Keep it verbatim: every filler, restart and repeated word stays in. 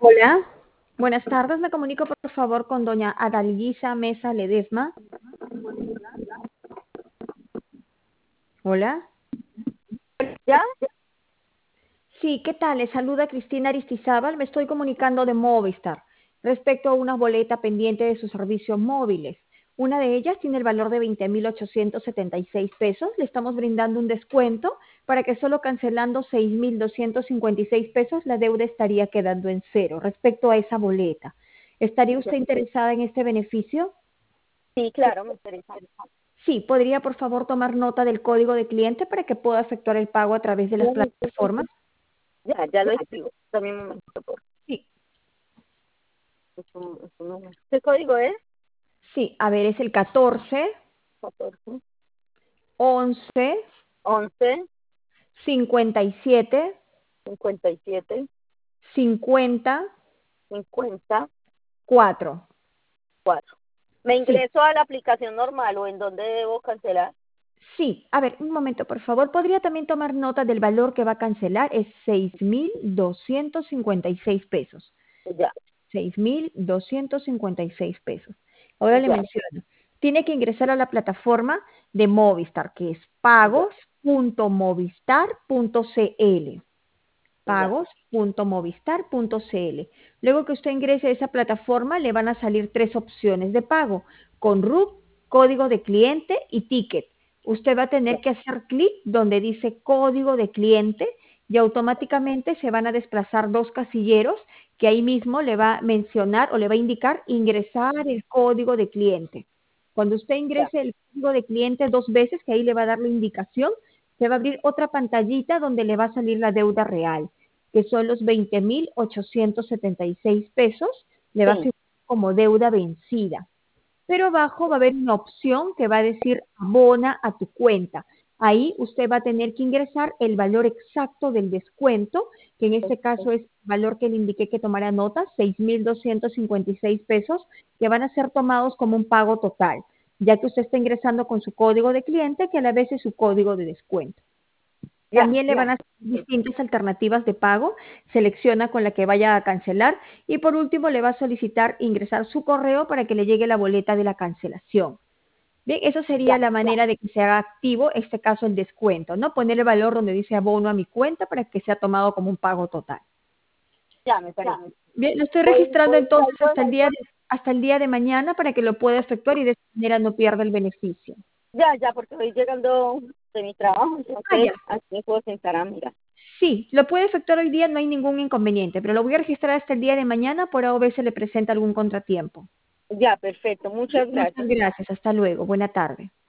Hola, buenas tardes. Me comunico por favor con doña Adalgisa Mesa Ledesma. Hola. ¿Ya? Sí, ¿qué tal? Le saluda Cristina Aristizábal. Me estoy comunicando de Movistar respecto a una boleta pendiente de sus servicios móviles. Una de ellas tiene el valor de veinte mil ochocientos setenta y seis pesos. Le estamos brindando un descuento para que solo cancelando seis mil doscientos cincuenta y seis pesos la deuda estaría quedando en cero respecto a esa boleta. ¿Estaría usted interesada en este beneficio? Sí, claro, me interesa. Sí, ¿podría por favor tomar nota del código de cliente para que pueda efectuar el pago a través de las plataformas? Ya, ya lo escribo. También un momento, por Sí, es un- es un número. ¿Qué código es? sí, a ver, es el catorce, catorce, once, once, cincuenta y siete, cincuenta y siete, cincuenta, cincuenta, cuatro. cuatro. ¿Me Sí, ingreso a la aplicación normal o en dónde debo cancelar? sí, a ver, un momento, por favor. ¿Podría también tomar nota del valor que va a cancelar? Es seis mil doscientos cincuenta y seis pesos. Ya, seis mil doscientos cincuenta y seis pesos. Ahora le ya, menciono, tiene que ingresar a la plataforma de Movistar, que es ya, pagos punto movistar punto cl. ya, pagos punto movistar punto cl. Luego que usted ingrese a esa plataforma, le van a salir tres opciones de pago, con R U C, código de cliente y ticket. Usted va a ya, tener que hacer clic donde dice código de cliente y automáticamente se van a desplazar dos casilleros que ahí mismo le va a mencionar o le va a indicar ingresar el código de cliente. Cuando usted ya, ingrese el código de cliente dos veces, que ahí le va a dar la indicación, se va a abrir otra pantallita donde le va a salir la deuda real, que son los veinte mil ochocientos setenta y seis pesos, le va a sí, figurar como deuda vencida. Pero abajo va a haber una opción que va a decir abona a tu cuenta. Ahí usted va a tener que ingresar el valor exacto del descuento, que en este caso es el valor que le indiqué que tomara nota, seis mil doscientos cincuenta y seis pesos, que van a ser tomados como un pago total, ya que usted está ingresando con su código de cliente, que a la vez es su código de descuento. ya, También le van a hacer distintas alternativas de pago, selecciona con la que vaya a cancelar y por último le va a solicitar ingresar su correo para que le llegue la boleta de la cancelación. Bien, esa sería ya, la manera de que se haga activo, este caso el descuento, ¿no? Poner el valor donde dice abono a mi cuenta para que sea tomado como un pago total. ya, me parece. Bien, lo estoy Voy, registrando entonces salgo, hasta el día de, hasta el día de mañana para que lo pueda efectuar y de esa manera no pierda el beneficio. ya, ya, porque voy llegando de mi trabajo, Ah, entonces ya. así me puedo sentar a mirar. Sí, lo puede efectuar hoy día, no hay ningún inconveniente, pero lo voy a registrar hasta el día de mañana por A o B se le presenta algún contratiempo. Ya, perfecto, Sí, muchas muchas gracias. gracias, hasta luego, buena tarde.